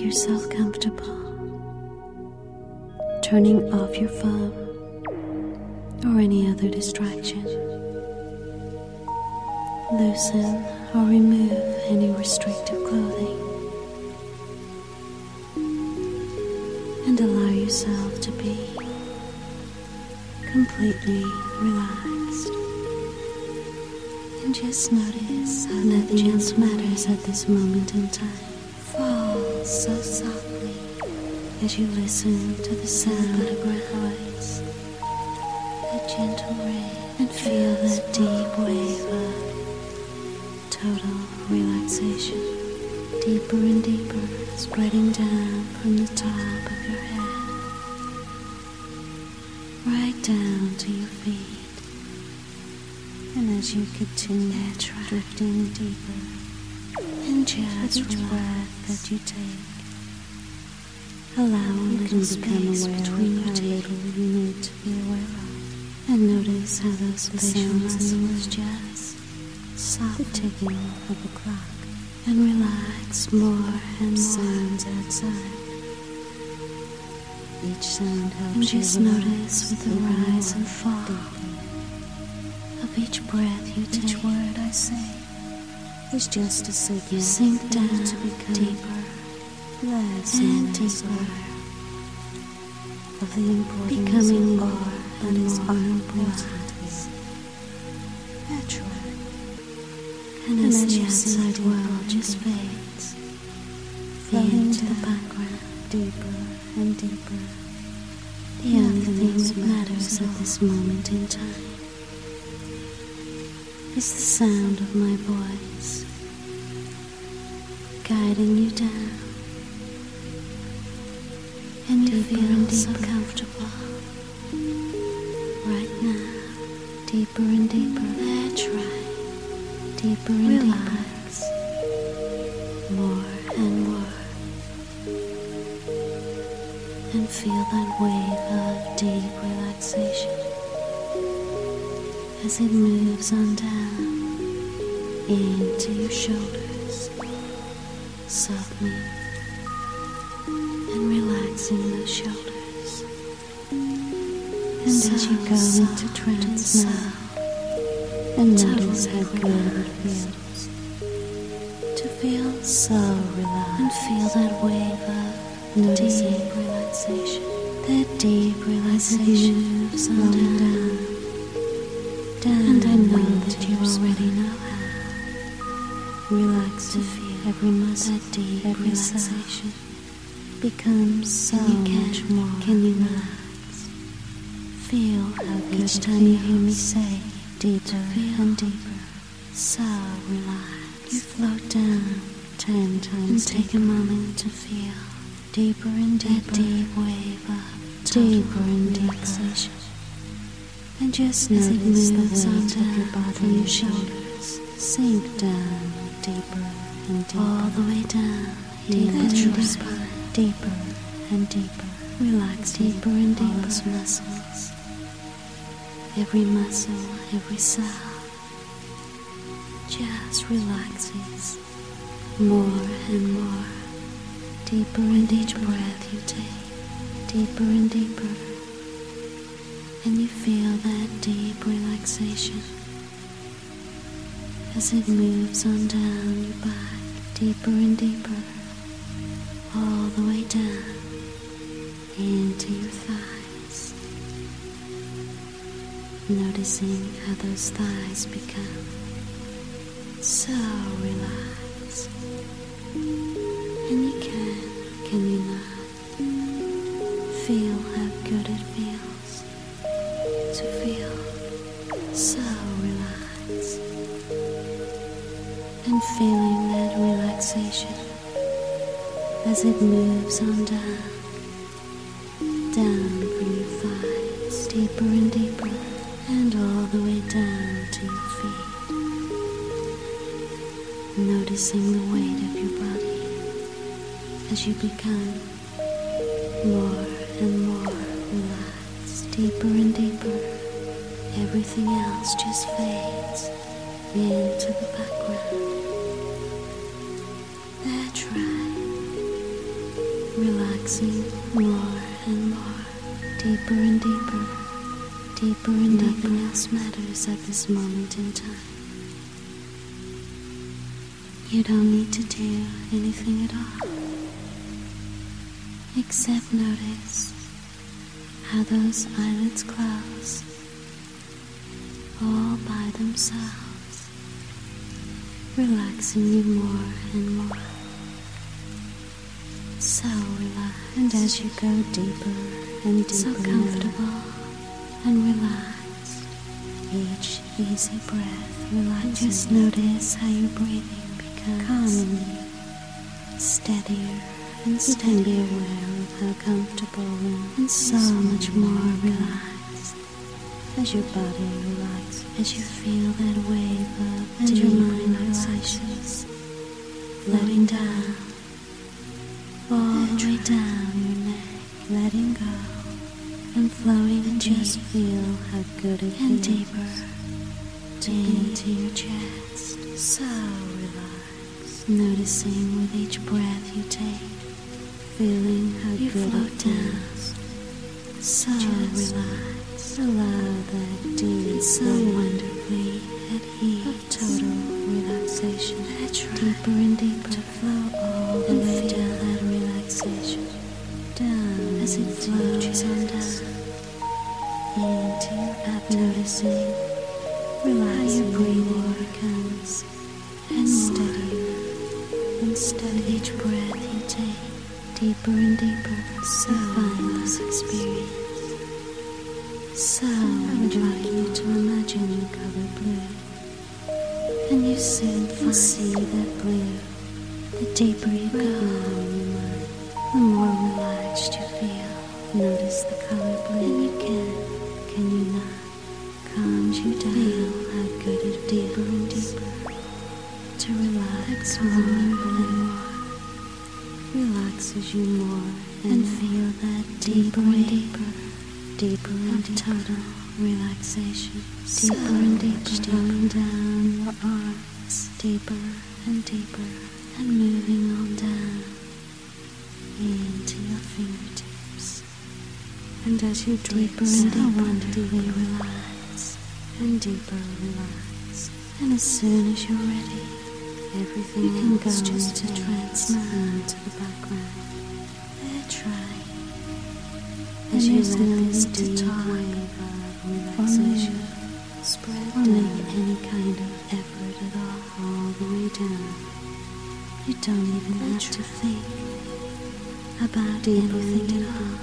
yourself comfortable, turning off your phone or any other distraction. Loosen or remove any restrictive clothing and allow yourself to be completely relaxed. And just notice how nothing else matters at this moment in time. Fall so softly as you listen to the sound of my voice, a gentle rain, and feel that deep wave of total relaxation, deeper and deeper, spreading down from the top of your head, right down to your feet. And as you continue drifting deeper, and just each breath that you take, allow a little space between your teeth you need to be aware of, and notice how those facial muscles just stop the ticking of the clock and relax more and more. Sounds outside. Each sound helps you. And just notice with the rise and fall of each breath you take. Each word I say is just a signal. You sink down to become deeper, less and deeper, of the importance becoming more and more important. That's right. And as the outside world just fades, fading to the background, deeper and deeper, the only thing that matters at this moment in time is the sound of my voice guiding you down, and you feel so comfortable right now, deeper and deeper. That's right, deeper and relax, more and more, and feel that wave of deep relaxation as it moves on down into your shoulders, softening and relaxing those shoulders. And as you go into trance now, and notice how good it feels to feel so relaxed, and feel that wave of deep relaxation, that deep relaxation moves on down. And I know that you already know how. Relax to feel every muscle, that deep relaxation becomes so much more. Can you relax? Feel how each time you hear me say deeper and deeper, so relaxed. You float down 10 times and take a moment to feel deeper and deeper, that deep wave of deeper and deeper relaxation. And just notice the weight of your body and your shoulders sink down deeper and deeper, all the way down into your spine, deeper and deeper. Relax deeper and deeper muscles, every muscle, every cell just relaxes more and more, deeper and each breath you take, deeper and deeper. And you feel that deep relaxation as it moves on down your back, deeper and deeper, all the way down into your thighs. Noticing how those thighs become so relaxed. And you can you not feel how good it feels to feel so relaxed, and feeling that relaxation as it moves on down from your thighs, deeper and deeper, and all the way down to your feet. Noticing the weight of your body as you become more and more relaxed, deeper and deeper. Everything else just fades into the background. That's right. relaxing more and more, deeper and deeper, deeper and deeper. Nothing else matters at this moment in time. You don't need to do anything at all, except notice how those eyelids close all by themselves, relaxing you more and more. So relaxed, and as you go deeper and deeper, so comfortable and relaxed, each easy breath relaxes. Just notice how your breathing becomes calmly steadier and steadier. You can be aware of how comfortable and so much more relaxed as your body relaxes, as you feel that wave of and your mind relaxes, floating down all the way down your neck, letting go and flowing, and just feel how good it feels, and deeper into your chest, so relaxed, noticing with each breath you take, feeling how you good float it feels, down, so just relaxed, allow that deep, so wonderfully at ease of total relaxation, deeper and deeper to flow all the way down that relaxation, down as it flows on down into your abdomen, noticing how your breathing becomes and steadier and steady each breath you take, deeper and deeper, so find this experience. So I would like you to imagine the color blue, and you soon see that blue. The deeper you go, the more relaxed you feel. Notice the color blue, and can you not, calms you down. Feel how good it feels, deeper and deeper, to relax more and more, relaxes you more, and feel that deeper and deeper, deeper and total relaxation, deeper and deeper, flowing down your arms, deeper and deeper, and moving on down into your fingertips. And as you deeper and deeper, wonderfully relax, and deeper relax. And as soon as you're ready, everything can go just to trance now to the background. Try. As you let this deep wave of relaxation spread down, make any kind of effort at all the way down. You don't even have to think about anything at all,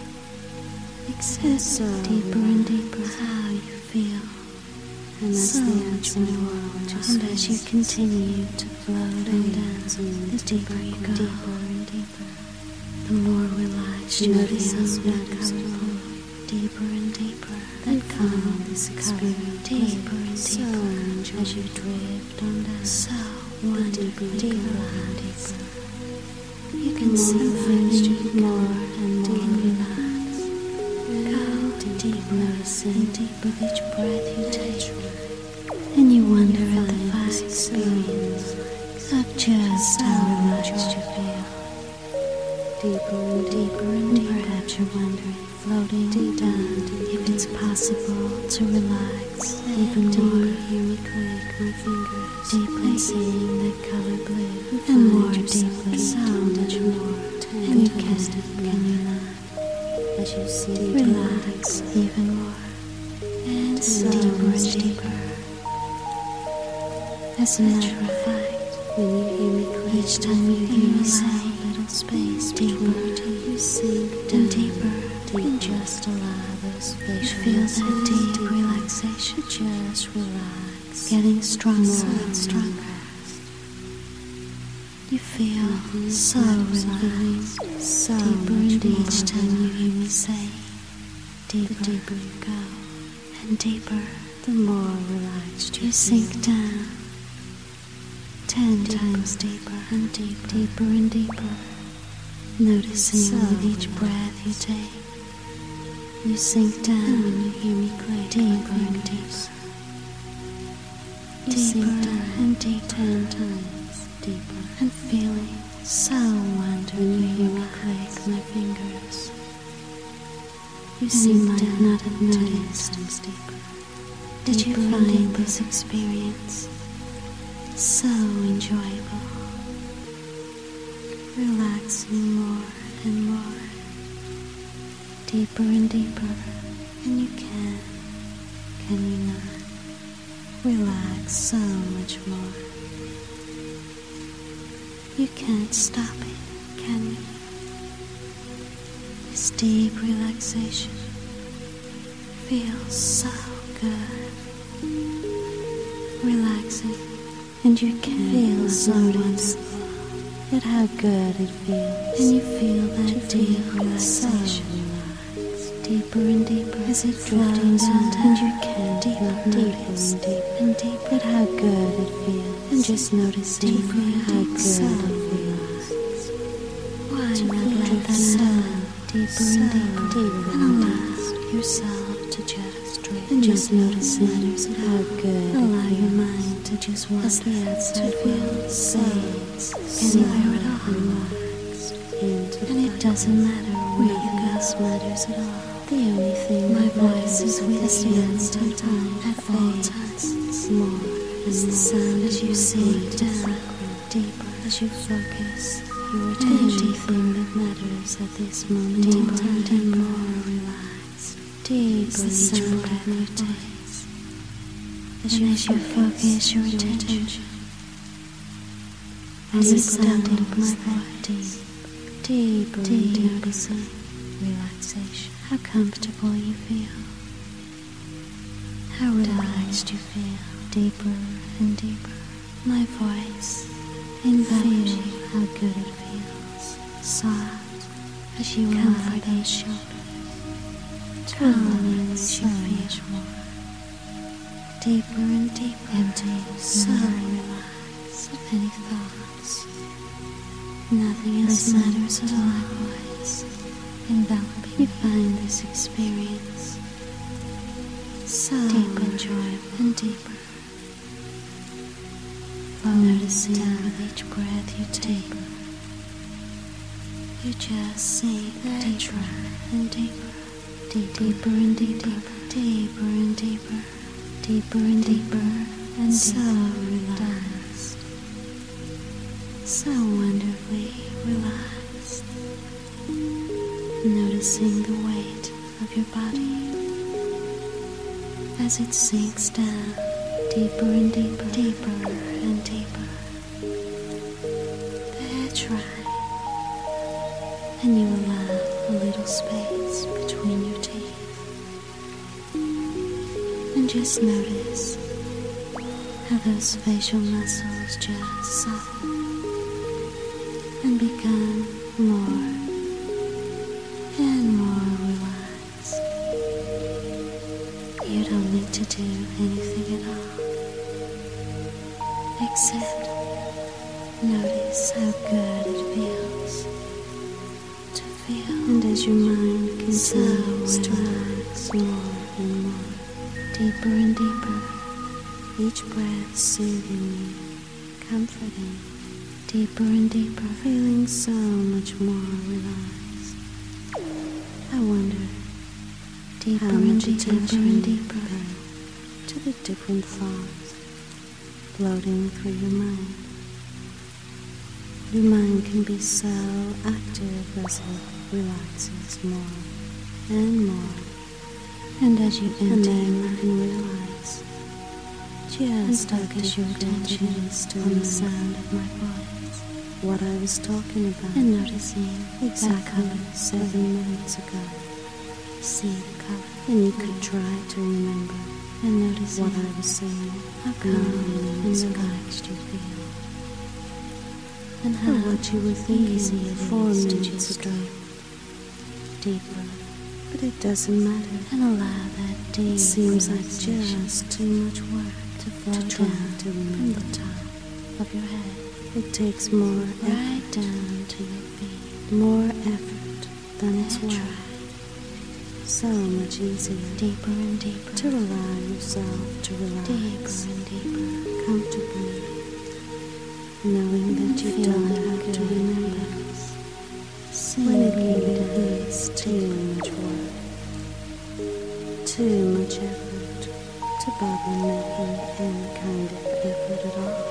except deeper and deeper how you feel, and that's the outside world. And as you continue to float on down, the deeper you go, deeper and deeper, the more relaxed you feel, that colorful, deeper and deeper, that calm this experience, deeper and deeper, as you drift on down, so deeper and deeper. You can see feeling more and more relaxed. Go deep, noticing deep with each breath you take, and you wonder at the vast experience of just how relaxed you feel. Deeper and deeper and deeper. Perhaps you're wondering, floating deep down, if it's possible to relax even more. Hear me click my fingers deeply, seeing that color blue, and more deeply, so much more. And can you not? As you see, relax even more, and so deeper and deeper. As a matter of fact, when you hear me click, each time you hear me say little space deeper, you sink down deeper, and just allow those facial feel that deep relaxation. Just relax, getting stronger and stronger. You feel so relaxed, so deeper and deeper. Each time you hear me say, deeper, the deeper you go, and deeper, the more relaxed you sink down. 10 times deeper and deeper, deeper and deeper. Noticing with each breath you take, you sink down when you hear me click, deeper and deeper. You sink down and deeper, 10 times deeper, and feeling so wonderful when you hear me click, you might not have noticed. Did you find this experience so enjoyable, relaxing more and more, deeper and deeper, and you can you not, relax so much more. You can't stop it, can you? This deep relaxation feels so good, relaxing, and you can feel so wonderful at how good it feels, and you feel that deep relaxation deeper and deeper as it flows down, and you can deeper and deeper at how good it feels, and just notice deeper how good it feels. Why not let that sound deeper and deeper and allow yourself to just drift, and just notice matters at how good. Allow your mind to just wander as the outside feel safe anywhere at all, relaxed, and it doesn't matter where you go. Matters at all. The only thing my voice is with you at time at all times. More is the sound as you sink down deeper as you focus your attention. Anything that matters at this moment in time, and more relaxed, deeper each breath you take as you focus your attention. As the sound opens that deeper and deeper relaxation. How comfortable you feel, how relaxed you feel, deeper and deeper. My voice envelops you, how good it feels, soft as you comfort those shoulders, calming as you feel more, deeper and deeper, empty, so relaxed of any thoughts. Nothing else matters at all. My voice envelops you. Find this experience so deep, enjoyable, and deeper. Noticing with each breath you take, you just sink deeper and deeper, deeper and deeper, deeper and deeper, deeper and deeper, and so relaxed, so wonderfully relaxed. Noticing the weight of your body as it sinks down deeper and deeper, deeper and deeper. That's right. And you allow a little space between your teeth. And just notice how those facial muscles just soften and become more and more relaxed. You don't need to do anything at all except notice how good it feels to feel. And as your mind continues to relax more and more, deeper and deeper, each breath soothing you, comforting, deeper and deeper, feeling so much more relaxed. I wonder deeper and deeper and deeper to the different thoughts floating through your mind. Your mind can be so active as it relaxes more and more. And as you enter, you can realize just focus your attention on the sound of my voice, what I was talking about, and noticing exactly 7 minutes ago. See the color, and you could try to remember and notice what I was saying, how calm and relaxed you feel, and how what you were thinking 4 minutes ago, deeper. But it doesn't matter, and allow that deep. It seems like just too much work to flow down from the top of your head. It takes more right down to your feet, more effort than it's worth. So much easier, deeper and deeper, to allow yourself to relax, deeper and deeper, comfortably, knowing that you don't have to remember when it can be too much work. too much effort to bother making any kind of effort at all,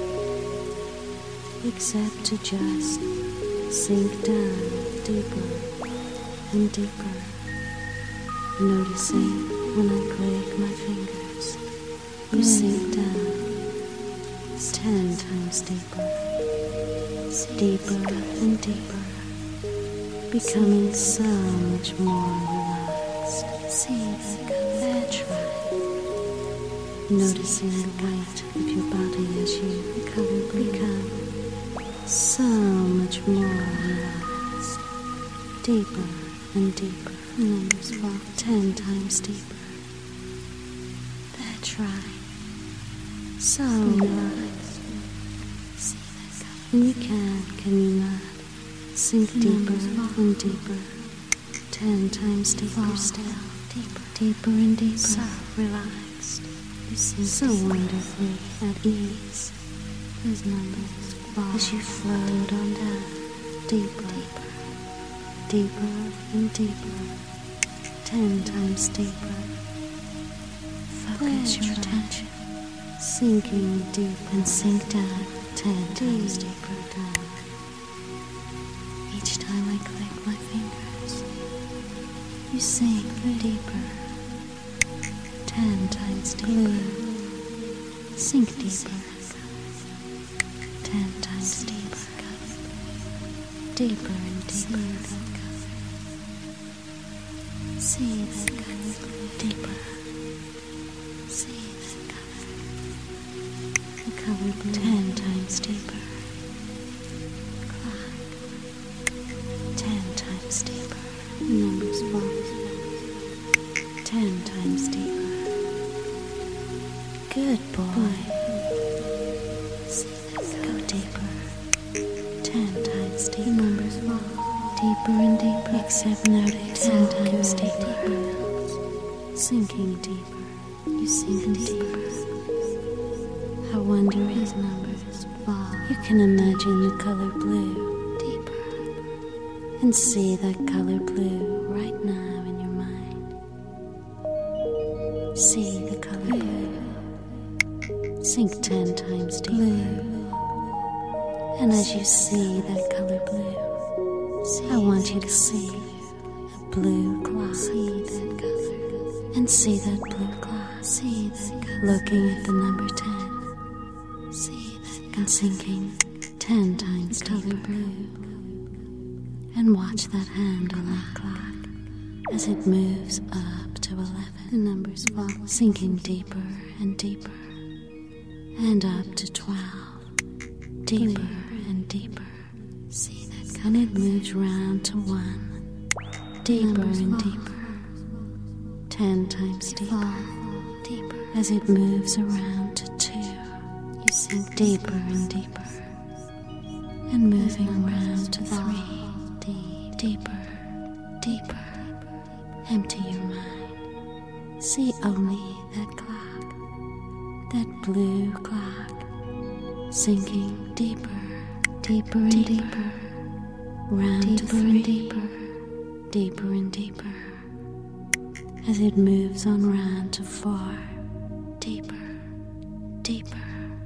except to just sink down deeper and deeper, noticing when I click my fingers, you sink down 10 times deeper, deeper and deeper, becoming so much more relaxed. See, that's right. Noticing the weight of your body as you become so much more relaxed, deeper and deeper, numbers fall 10 times deeper. That's right. So relaxed. And you can you not, sink deeper and deeper, 10 times deeper still, deeper and deeper, so relaxed. You sink so wonderfully at ease. Those numbers fall as you float on down, deeper, deeper and deeper, 10 times deeper. Focus your attention, sinking deep and sink down 10 times deeper down. Each time I click my fingers, you sink deeper, 10 times deeper, sink deeper, 10 times deeper, deeper and deeper. See that color deeper. See that color. The color blue 10 times deeper. Clock 10 times deeper. Numbers fall 10 times deeper. Good boy. See that go deeper. 10 times deeper. Numbers fall deeper and deeper. Except notice 10 times deeper. Sinking deeper. You sink deeper. How wondrous numbers fall. You can imagine the color blue deeper and see that color blue right now in your mind. See the color blue. Sink 10 times deeper. And as you see that color blue, I want you to see a blue clock. See that color. And see that blue clock. See that color. Looking at the number 10. See that color. And sinking 10 times deeper. Blue. And watch that hand on that clock as it moves up to 11. The numbers fall, sinking deeper and deeper. And up to 12. Deeper and deeper. See that color. And it moves round to 1. Deeper and deeper. 10 times deeper. Deeper. As it moves around to 2. You sink deeper and deeper. And moving around to 3. Deeper. Deeper. Empty your mind. See only that clock. That blue clock. Sinking deeper. Deeper and deeper. Round to 3. Deeper and deeper. As it moves on round to 4. Deeper, deeper.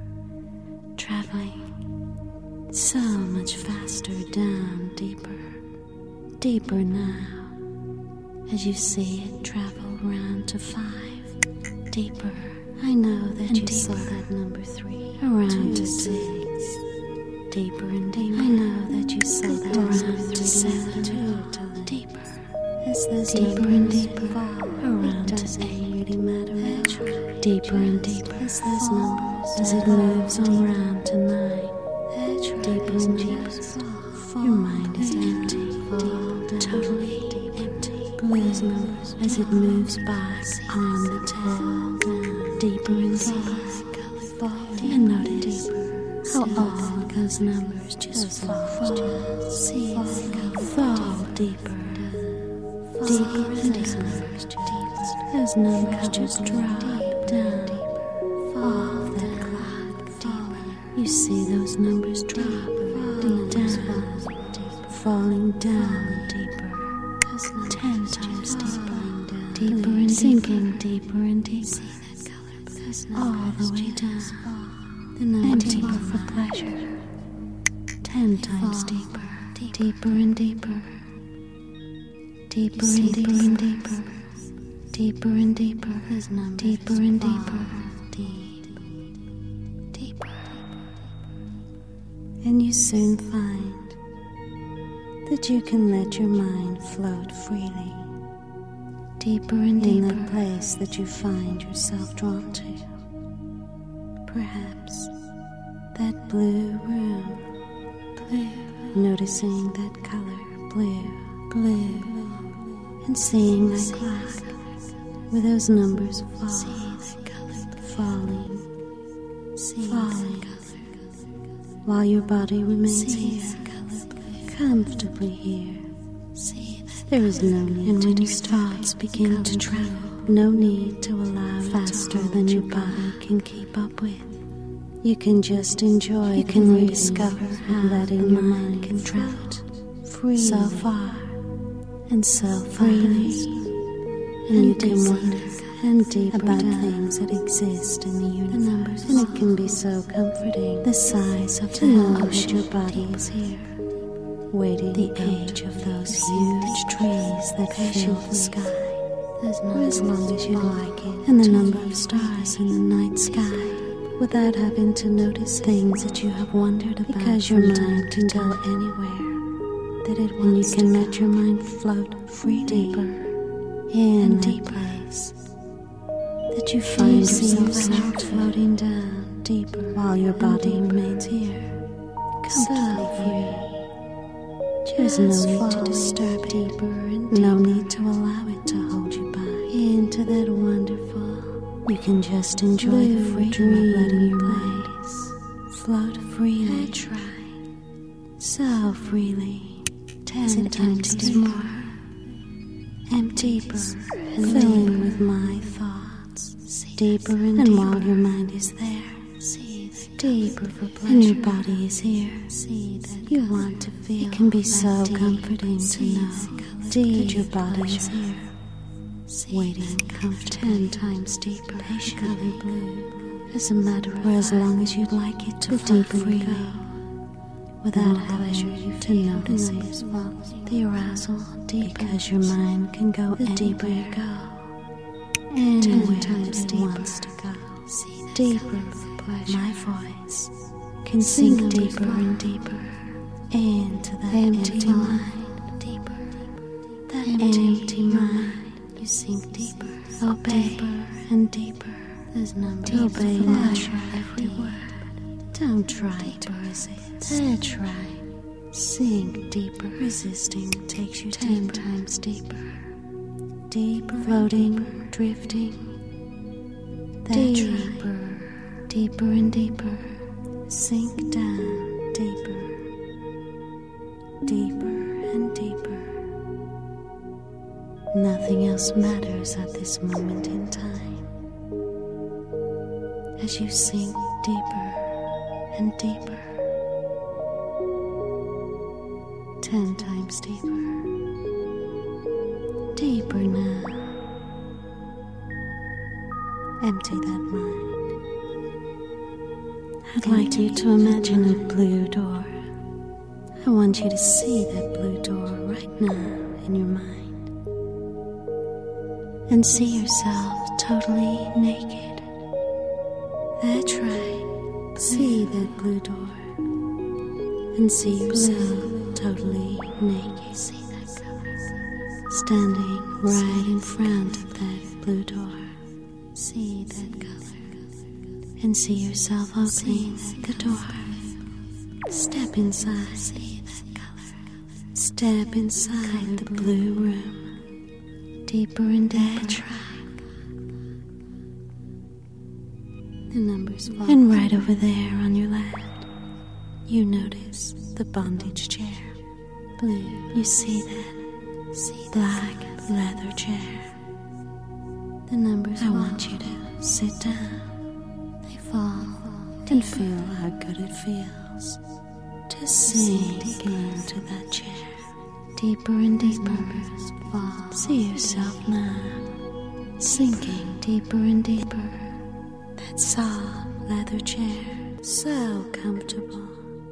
Traveling so much faster down deeper. Deeper now. As you see it travel round to 5. Deeper. I know that you saw that number 3. Around to 6. Deeper and deeper. I know that you saw that around to 7. Deeper. As those deeper and deeper around to 8. Really matter. Deeper and deeper as those numbers. As it moves on round to 9. Deeper and deeper. Your mind is empty. Totally empty. Those numbers as it moves back on the 10. Deeper and deeper. And notice how all those numbers just fall. See, fall deeper. Deeper and deeper. Those numbers just drop down. Fall that clock deeper. You see those numbers drop down. Falling down deeper. 10 times deeper, deeper and sinking deeper and deeper, all the way down, and deeper for pleasure. 10 times deeper, deeper and deeper, deeper and deeper and deeper, deeper and deeper, deeper and deeper, deeper. And you soon find that you can let your mind float freely, deeper and deeper, in the place that you find yourself drawn to. Perhaps that blue room, noticing that color, blue, and seeing that clock with those numbers falling, while your body remains here, comfortably here. There is no need to your thoughts begin to travel. No need to allow faster than your body can keep up with. You can just enjoy. You can rediscover how letting your mind can travel free, so far and so freely, and you can wonder and deeper about things that exist in the universe. And it can be so comforting. The size of the ocean, your body is here, waiting the age of those huge trees that fill the sky, for as long as you like it, and the number of stars in the night sky, without having to notice things that you have wondered about, because your mind can go anywhere that it wants. And you can let your mind float free, deeper in deeper place that you find yourself floating down deeper, while your body remains here, comfortably free. There's no need to disturb it, deeper and deeper. No need to allow it to hold you back into that wonderful. You can just enjoy the freedom of letting your mind float freely. Try so freely. 10 times more, deeper, filling with my thoughts, deeper and while your mind is there, deeper for pleasure, and your body is here. You want to feel. It can be so comforting to know that your body is here, waiting comfortably. 10 times deeper, patiently blue. As a matter of fact, as long as you'd like it to flow freely, without having to notice it, the arousal deeper, because your mind can go the deeper you go, anywhere 10 times deeper wants to go, deeper for pleasure. My voice can sink deeper and deeper into that empty mind, deeper, that empty mind. You sink deeper, obey deeper and deeper. There's numbers to obey pleasure every word. Don't try to resist. That's right. Sink deeper. Resisting takes you 10 times deeper. Deeper, floating, deeper, drifting. Deeper, deeper and deeper. Sink down deeper, deeper and deeper. Nothing else matters at this moment in time. As you sink deeper and deeper, 10 times deeper, deeper now. Empty that mind. I'd like you to imagine a blue door. I want you to see that blue door right now in your mind. And see yourself totally naked. That's right. See that blue door. And see yourself totally naked. See that color. Standing right in front of that blue door. See that color. And see yourself opening the door. Step inside. See that color. Step inside the blue room. Deeper and deeper. The numbers fall. And right over there on your left, you notice the bondage chair. Blue. You see that? See black leather chair. The numbers fall. I want you to sit down. They fall. And feel how good it feels to sink into that chair. deeper and deeper. See yourself now, sinking deeper and deeper. That soft leather chair, so comfortable.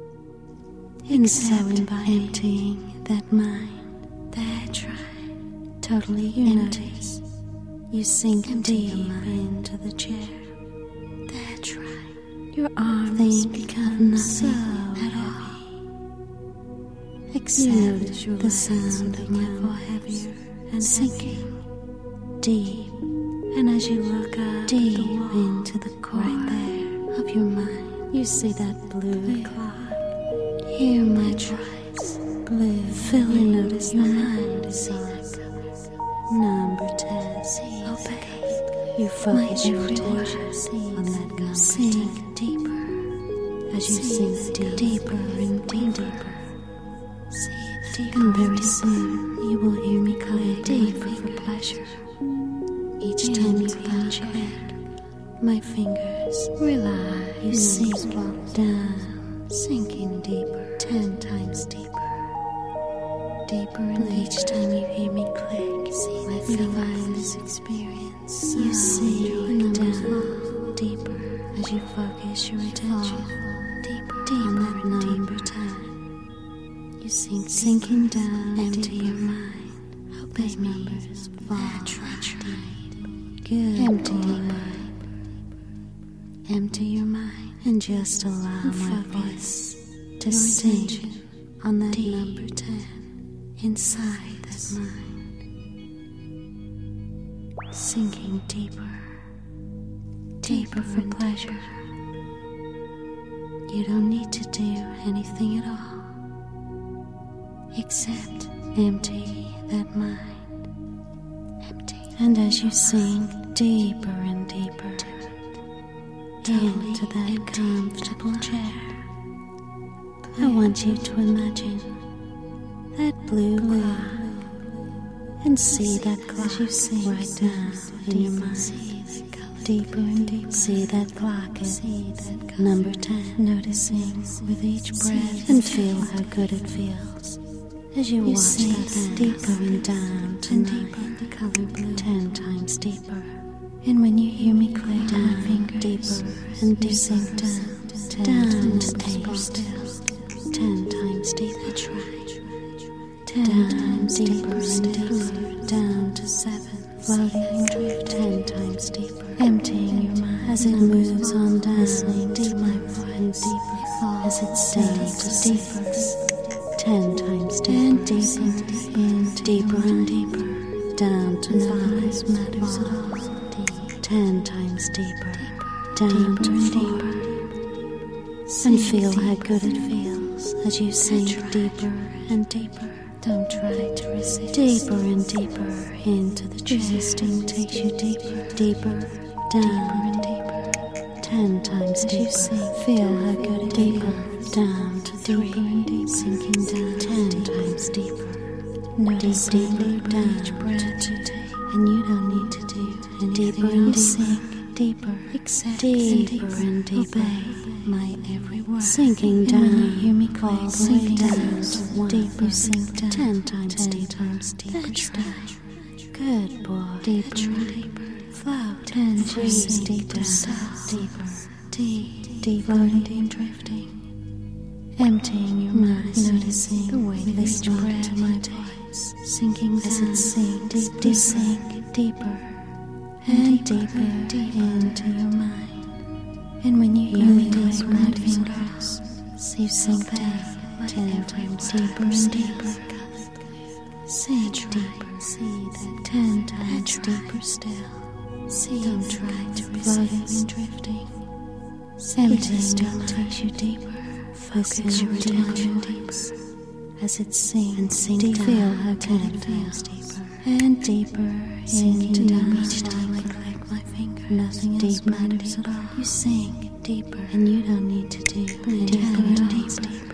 Except emptying that mind, that's right, totally you notice. You sink deep into the chair. That's right. Your arms become nothing at all. Except the sound of my voice heavier and sinking deep. And as you look up deep into the core there of your mind, you see that blue clock. Hear my voice, blue. Feel and notice your mind is on number 10. Obey. You focus your attention on that number. Sink deeper as you sink deeper and deeper. And very soon you will hear me call deeper for pleasure. Each time you uncheck my fingers, relax. You sink down, sinking deeper, 10 times deeper. Deeper, and each time you hear me click, my fingers this experience. You sink down deeper as you focus your attention deeper on that number 10. You sink sinking down into your mind. Obey numbers fall deep. Good. Empty your mind. Empty your mind and just allow my voice to sink on that number 10. Inside that mind, sinking deeper, deeper for pleasure. You don't need to do anything at all, except empty that mind. Empty. And as you sink deeper and deeper into that comfortable chair, I want you to imagine that blue clock and see that clock right down in your mind. Deeper and deeper. See that clock at number 10. Noticing with each breath and feel how good it feels as you watch that deeper and down to deeper. Color blue 10 times deeper. And when you hear me click down fingers deeper and deeper, sink down to 8 still. 10 times deeper. That's right. 10 times deeper and deeper, down to 7, floating and drift 10 times deeper, emptying your mind as it moves on down, deep my voice, deeper as it stays deeper, 10 times deeper, and deeper and deeper, down to 5 matters at all, 10 times deeper, down to 4, and feel how good it feels as you sink deeper and deeper. Don't try to resist. Deeper and deeper into the chair. Resisting takes you deeper, deeper, down and deeper. 10 times deeper. You sink. Feel how good it deeper, down to 3 and deeper. Sinking down 10 times deeper. Notice deeper down each breath you take, and you don't need to do anything. Deeper and deeper, deeper, accept deeper and deeper. My every word. Sinking down, when you hear me call, sink down to 1. Deeper, you sink down 10 times deeper. That's right. Good boy. Deeper, deeper. Float 10 times deeper. Deeper, deep, floating and drifting. Emptying your mind, noticing the way this breath to my voice. Sinking as it sinks, deep, sink deeper and deeper into your mind. And when you hear me these my fingers, you sink down 10 times deeper and deeper. Sink deeper, see that 10 times deeper still. See, don't try to resist and drifting. Emptying takes you deeper. Focus your attention deeper as it sinks and sink down. Feel how good it feels deeper and deeper into down each time I click my finger. Nothing else matters at all. You sink deeper, and you don't need to do deeper and deeper.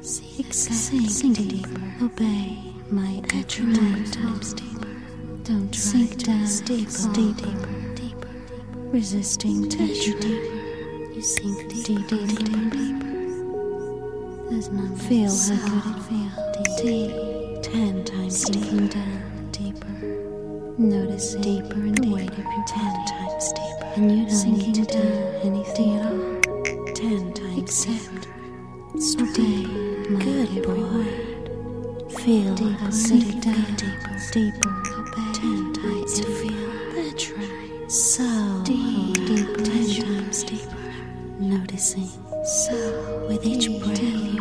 Sink deeper. Obey my extra 10 times deeper. Don't try sink down deeper. Resisting takes you deeper. You sink deeper. There's no feel how good it feels. Deep 10 times. sinking down deeper. Notice deeper and the weight of your 10 times deeper. And you don't need to do anything at all. 10 times except stay good boy. Feel how sink down deeper. 10 times to feel. That's right. So deeper 10 times deeper. Noticing. So with each breath you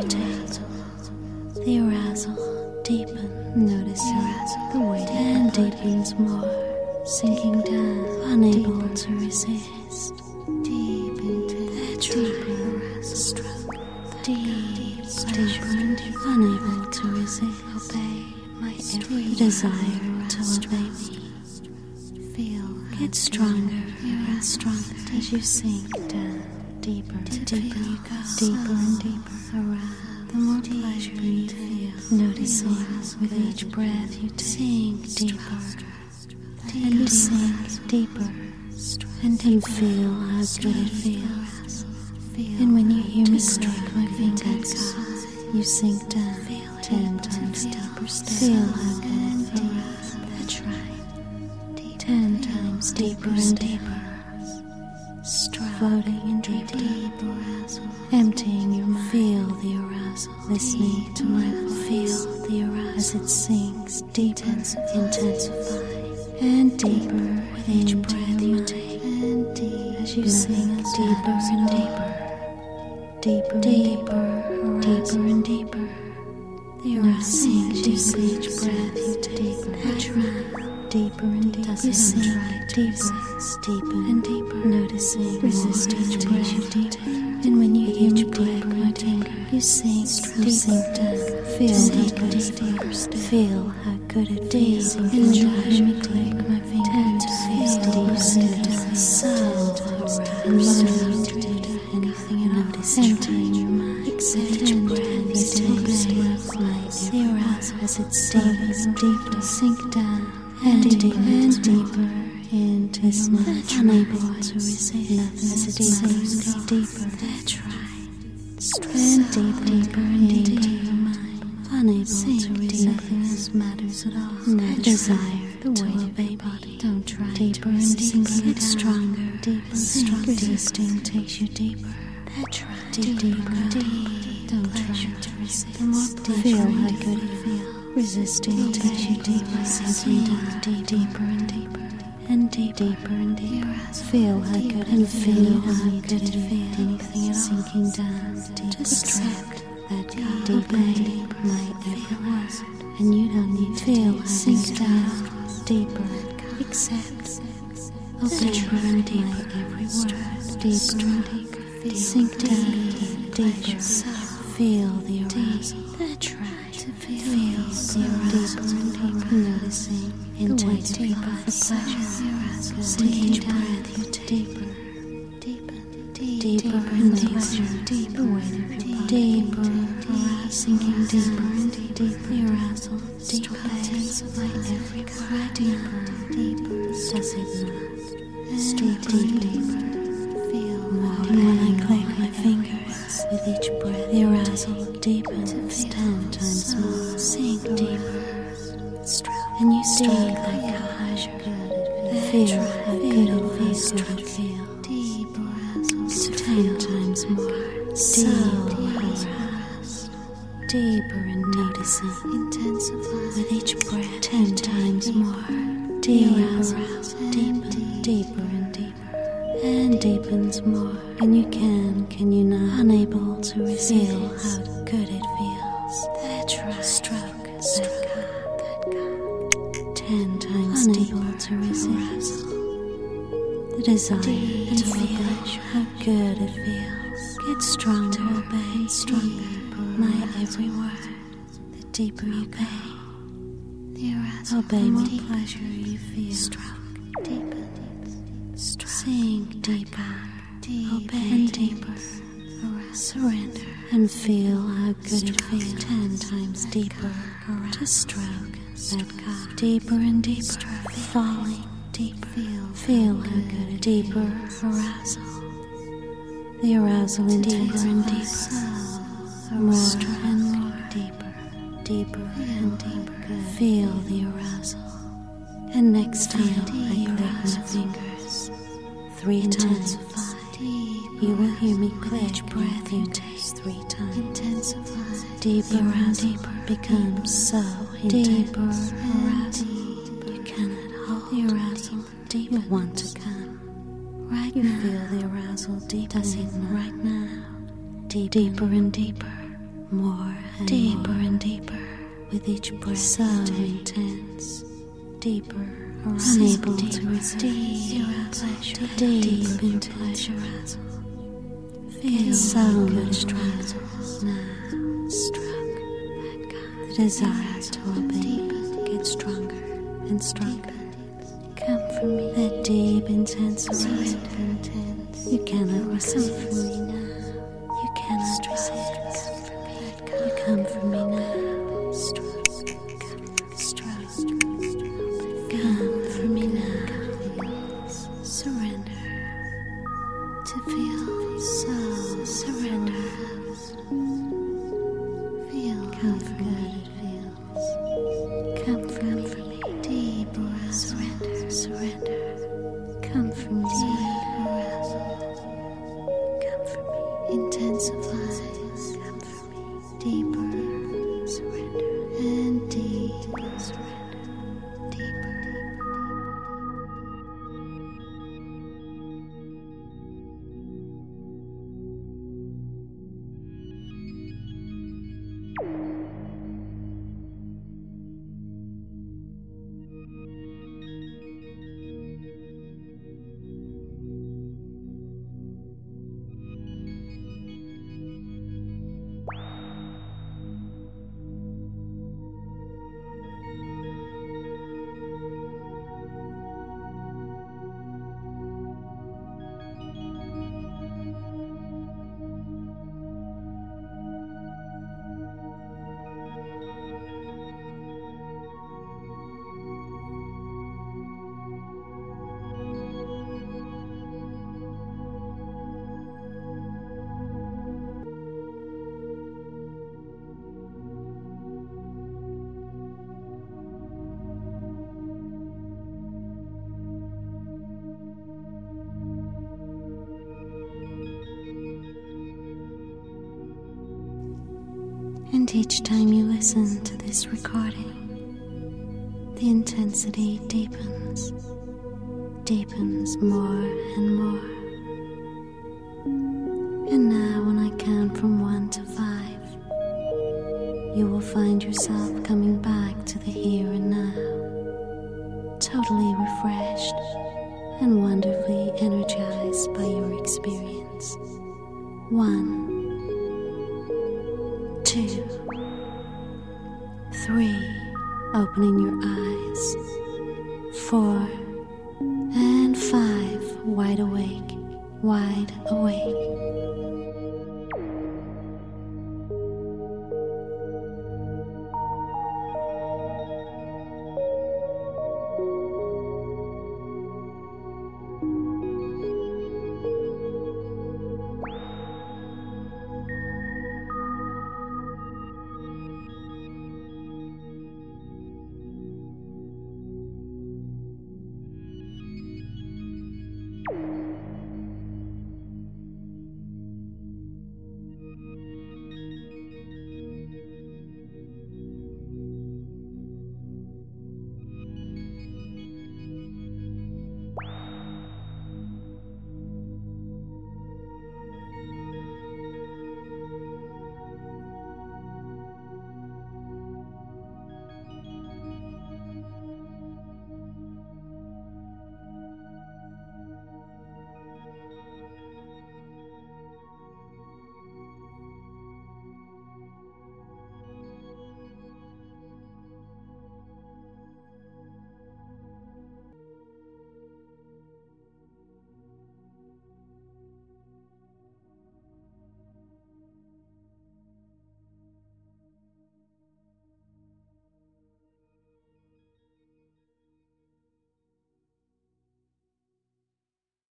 take, the arousal deepens. Notice the weight and deepens more, sinking down, unable to resist. Deep into that deeper stroke, deep pleasure, unable to resist. Obey my every desire to obey me. Feel get stronger and stronger as you sink down. Deeper and deeper you go, deeper and deeper around. The more pleasure you feel, noticing with each breath you sink deeper, and you sink deeper, and feel how good it feels. And when you hear me stroke my fingers, you sink down 10 times deeper. Feel how good it feels. That's right. 10 times deeper and deeper. Floating in deep arousal, emptying your mind. Feel the arousal, listening to my voice. Feel the arousal as it sinks deeper, intensify, and deeper with each breath you take. And deep as you sink deeper and deeper, deeper and deeper. The arousal sinks deeper each breath you take. That's right. Deeper and deeper, you sink deeper and deeper, noticing, resisting each breath you deeper. And when you hear me click my finger, you sink down. Feel how good it feels. Feel how good it feels. And when you hear me click my finger, you sink down. So and learning to do anything and notice, emptying your mind. Accept each breath you take. The arousal as it stays deeper, sink down. And deeper into this night, unable to resist as it sinks deeper. That's right. And deeper into your mind, unable to resist. Nothing else matters at all. No desire to obey body. Don't try deeper and deeper. Get stronger. Deeper, stronger. Resisting takes you deeper. That's right. Deeper. Don't try to resist. The more feel how good it feels. Resisting takes you deeper, sinking down deeper and deeper, and deeper and deeper. Feel how good and feel how good it feels. Anything at all, sinking down deeper. Just accept that deeper and deeper, my every word, and you don't need to feel how sink down deeper. Accept, deeper and deeper, every word, deeper and deeper. Sink down deeper. Feel the arousal. That's right. Feel the arousal, noticing, intensify the pleasure, sinking each breath you take deeper and deeper, deeper weight of your body, deeper, sinking deeper and deeper, the arousal, deeper, intensify every cry, deeper, does it not, deeper, feel more, and when I click my fingers, with each breath, the arousal deepens 10 times more. Sink deeper, and you stroke like a pleasure. Feel how good it feels to feel. Deep arousal, 10 times more. So aroused, deeper and noticing, intensify with each breath 10 times more. Deep aroused, deeper and deeper, and deepens more. And you can you not? Unable to resist. Feel how good it feels. That's right. Stroke that God. 10 times unable to resist. The desire to feel how good it feels. Get stronger, obey, stronger. My every word. The deeper you go, the arousal, obey me. Pleasure you feel. Stroke deepens. Sink deeper. Obey and deeper. Surrender and feel how good it feels. 10 times deeper to stroke that God. Deeper and deeper, falling deeper. Feel how good it deeper arousal. The arousal in deeper and deeper. More and more deeper. deeper and deeper. Feel the arousal. And next time I click my fingers 3 times, you will hear me click each breath you take 3 times. Intensify. Deeper and deeper becomes so deeper arousal. You cannot hold the arousal. Deep. You want to come. Right you now. Feel the arousal deepening right now. Deeper and deeper. More and deeper more. And deeper. With each breath so intense. Deeper arousal. Unable to resist. Deep into pleasure. Feel so much arousal now. Struck. The desire to obey gets stronger and stronger. Come for me. That deep, intense arousal. You cannot resist. Come for me now. You cannot resist. You come for me now. Struck. Come for me now. Surrender. To feel so surrender. Feel how good it feels. Come for me. Deep arousal. Surrender. Come for me. Deep arousal. Come for me. Intensifies. Come for me. Deeper. Surrender. And deeper. Surrender. Deeper. And each time you listen to this recording, the intensity deepens more and more. And now when I count from 1 to 5, you will find yourself coming back to the here and now, totally refreshed and wonderfully energized by your experience. 1, 2, 3, opening your eyes. 4 and 5, wide awake, wide awake.